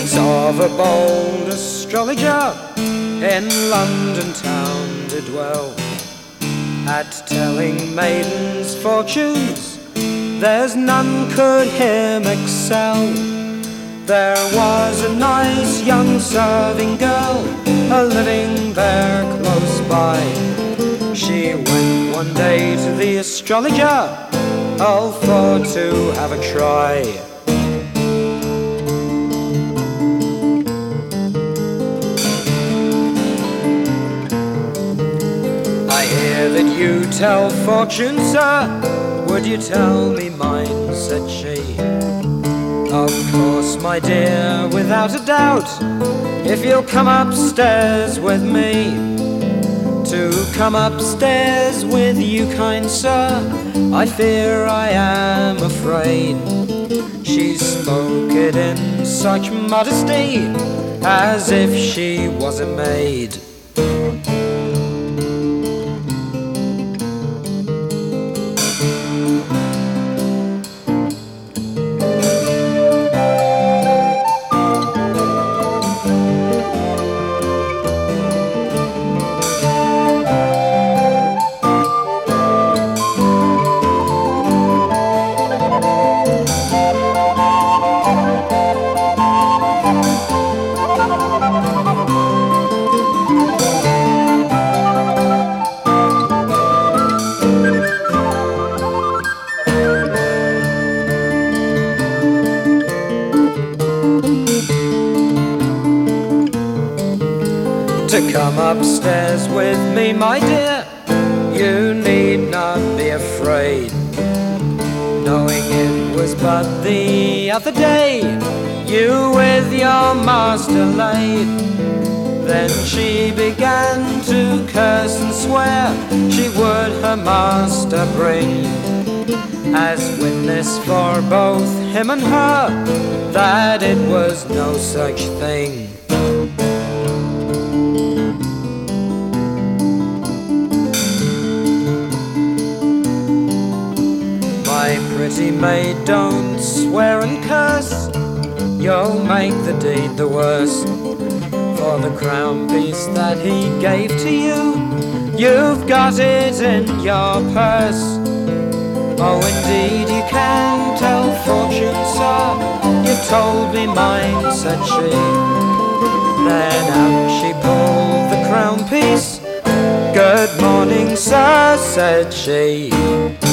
of a bold astrologer in London town did dwell, at telling maidens' fortunes there's none could him excel. There was a nice young serving girl a-living there close by. She went one day to the astrologer, all for to have a try. I hear that you tell fortunes, sir, would you tell me mine, said she. Of course, my dear, without a doubt, if you'll come upstairs with me. To come upstairs with you, kind sir, I fear I am afraid. She spoke it in such modesty, as if she was a maid. To come upstairs with me, my dear, you need not be afraid. Knowing it was but the other day you with your master laid. Then she began to curse and swear she would her master bring, as witness for both him and her that it was no such thing. My pretty maid, don't swear and curse, you'll make the deed the worse. For the crown piece that he gave to you, you've got it in your purse. Oh, indeed you can tell fortune, sir, you've told me mine, said she. Then out she pulled the crown piece. Good morning, sir, said she.